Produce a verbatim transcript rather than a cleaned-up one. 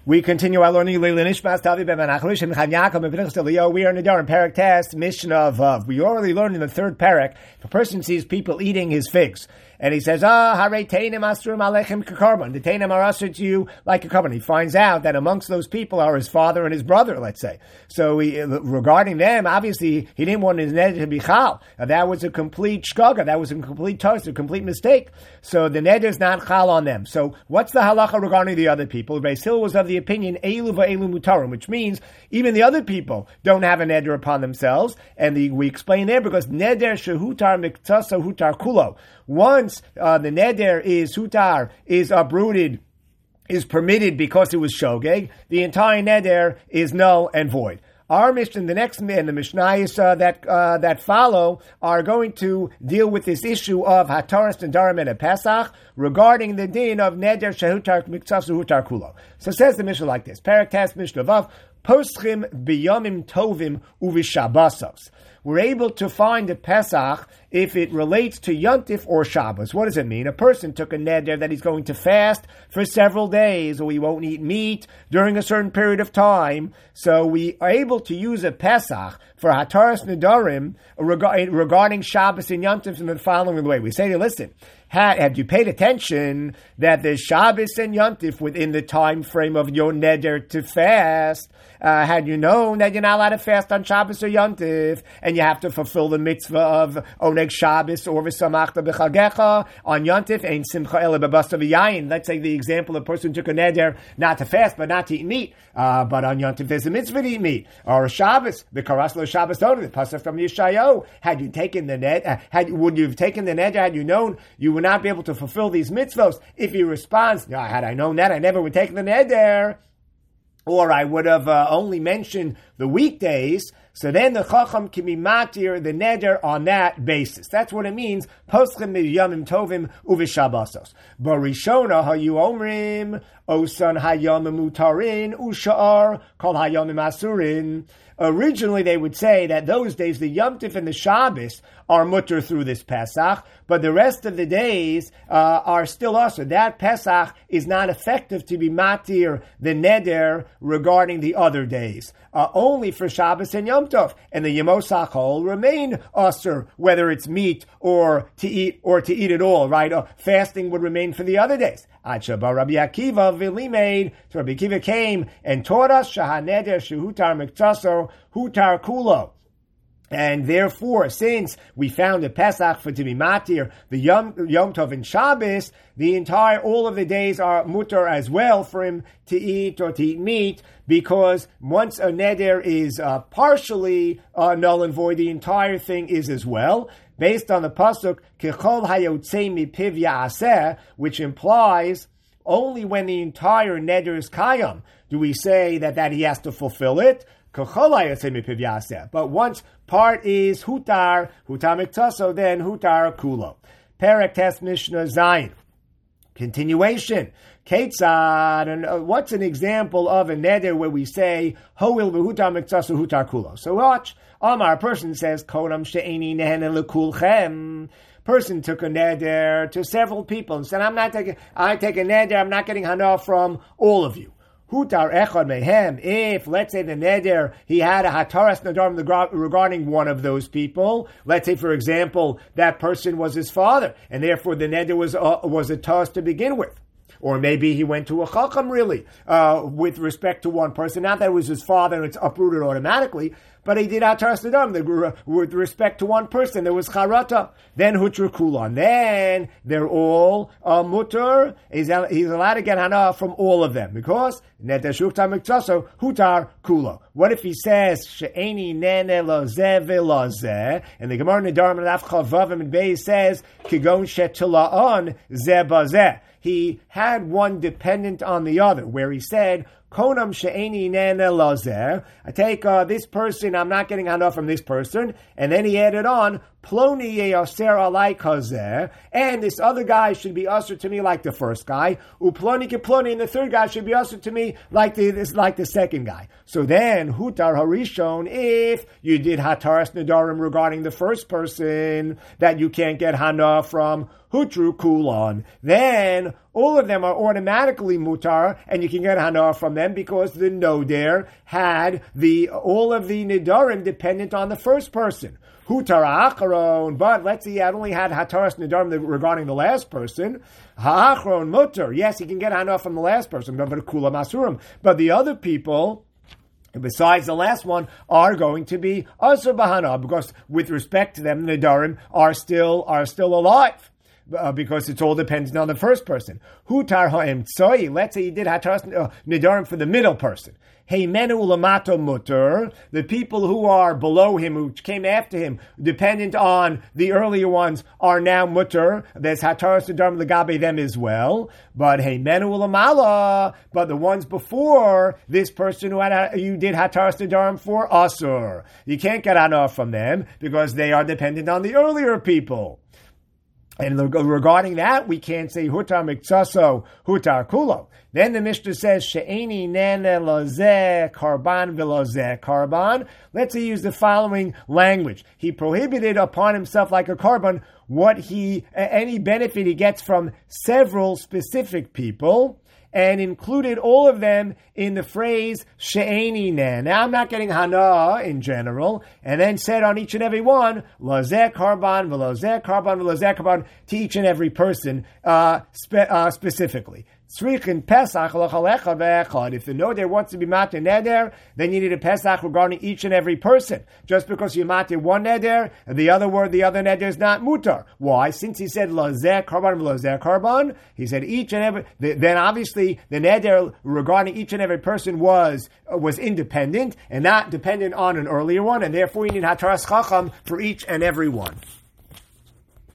We continue our learning. We are in the Nedarim Parak Test, mission of Vav. We already learned in the third parak, if a person sees people eating his figs, and he says, ah, hare teinim asrum alechem kakarban. The teinim are ushered to you like a carbon. He finds out that amongst those people are his father and his brother, let's say. So he, regarding them, obviously, he didn't want his neder to be chal. Now, that was a complete shgaga. That was a complete toast, a complete mistake. So the neder is not chal on them. So what's the halacha regarding the other people? Beis Hillel was of the opinion, elu va'elu mutarim, which means even the other people don't have a neder upon themselves. And the, we explain there because neder shehutar miktasa hutar kulo. Once uh, the neder is hutar, is uprooted, is permitted because it was shogeg, the entire neder is null and void. Our mission, the next men, the Mishnayos uh, that uh, that follow, are going to deal with this issue of Hataras Nedarim and a Pesach regarding the din of neder shehutar miktsas hutar kulo. So says the Mishnah like this: Parak Tas Mishnah Vav Poschim biyomim tovim uvishabasos. We're able to find a Pesach if it relates to Yontif or Shabbos. What does it mean? A person took a neder that he's going to fast for several days, or he won't eat meat during a certain period of time. So we are able to use a Pesach for Hataras Nedarim regarding Shabbos and Yontif in the following way. We say, listen, have you paid attention that there's Shabbos and Yontif within the time frame of your neder to fast? Uh, had you known that you're not allowed to fast on Shabbos or Yontif, and you have to fulfill the mitzvah of Oneg Shabbos or V'samachta b'chagecha on Yontif, ain't simcha ele b'basta v'yayin. Let's say the example, a person took a neder not to fast, but not to eat meat. Uh, but on Yontif there's a mitzvah to eat meat. Or a Shabbos, the karaslo Shabbos only, the pasuk from Yeshayahu. Had you taken the neder, uh, had would you have taken the neder had you known you would not be able to fulfill these mitzvahs? If he responds, no, had I known that, I never would take the neder. Or I would have uh, only mentioned the weekdays, so then the Chacham can be matir the neder on that basis. That's what it means. Poschim yamim tovim uvishabasos. Barishona hayu omrim osan hayamim mutarin ushar kol hayamim asurin. Originally, they would say that those days, the Yom Tif and the Shabbos are mutter through this Pesach, but the rest of the days uh, are still also. That Pesach is not effective to be matir the neder regarding the other days. Uh, only for Shabbos and Yom Tov, and the Yemos HaChol remain usher, whether it's meat or to eat or to eat at all, right? Uh, fasting would remain for the other days. Ad Sheba Rabbi Akiva v'limeid, so Rabbi Akiva came and taught us shahaneder shehutar miktaso hutar kulo. And therefore, since we found a Pesach for to be matir, the Yom, Yom Tov and Shabbos, the entire, all of the days are mutter as well for him to eat or to eat meat, because once a neder is uh, partially uh, null and void, the entire thing is as well. Based on the pasuk, Kechol hayotzei mipiv ya'aseh, which implies only when the entire neder is kayam do we say that, that he has to fulfill it. But once part is hutar, hutar miktaso, then hutar kulo. Perek Tes Mishnah Zayin. Continuation. Ketzad, and uh, what's an example of a neder where we say hoil v'hutar miktaso hutar kulo? So watch. Amar, a person says konam she'eni nehen lekulchem. Person took a neder to several people and said, I'm not taking, I take a neder, I'm not getting hana from all of you. Hutar echad mehem. If, let's say, the neder, he had a hataras nedarim regarding one of those people. Let's say, for example, that person was his father, and therefore the neder was uh, was a toss to begin with. Or maybe he went to a chacham, really, uh, with respect to one person. Not that it was his father and it's uprooted automatically, but he did hataras nedarim with respect to one person. There was charata. Then hutar kulon. Then they're all uh, mutter. He's, he's allowed to get hana from all of them because neder shuktar miktaso hutar kulo. What if he says she'eni nene lozeh velozeh, and the Gemara Nedarim and Af Chavavim and Beis says kigon shetila'on zeh bazeh. He had one dependent on the other, where he said, Konam she'eni nene lazer. I take uh, this person, I'm not getting hana from this person. And then he added on, Ploni yeyaser alai kazeh. And this other guy should be usher to me like the first guy. Uploni keploni, and the third guy should be usher to me like the, this, like the second guy. So then, hutar harishon, if you did hataras nedarim regarding the first person, that you can't get hana from hutru kulon. Then, all of them are automatically mutar, and you can get hana from them because the noder had the all of the nidarim dependent on the first person. Hutara acharon, but let's say he had only had hataras nidarim regarding the last person. Ha'achron mutar, yes, he can get hana from the last person, but kula masurim. But the other people, besides the last one, are going to be asur bahana, because with respect to them, the nidarim are still are still alive. Uh, because it's all dependent on the first person. Hutar ha'em tzoi, let's say he did hataras uh, nidarim for the middle person. Hey menu ulamato mutter, the people who are below him, who came after him, dependent on the earlier ones, are now mutter. There's hataras nidarim legabe them as well. But hey menu ulamala, but the ones before this person who had you did hataras nidarim for asur, you can't get hana from them because they are dependent on the earlier people. And regarding that, we can't say hutar miksaso, hutar kulo. Then the Mishnah says, she'eni nene lozeh karban velozeh karban. Let's say use the following language. He prohibited upon himself like a karban what he, any benefit he gets from several specific people, and included all of them in the phrase she'eni nen. Now I'm not getting hana in general, and then said on each and every one, lozeh karban, velozeh karban, velozeh karban, to each and every person uh, spe- uh, specifically. Tzrichin Pesach l'chalecha ve'echad. If the noder wants to be matir neder, then you need a Pesach regarding each and every person. Just because you matir one neder, and the other word, the other neder is not mutar. Why? Since he said lazeh karban v'lazeh karban, he said each and every. Then obviously the neder regarding each and every person was uh, was independent and not dependent on an earlier one, and therefore you need hataras chacham for each and every one.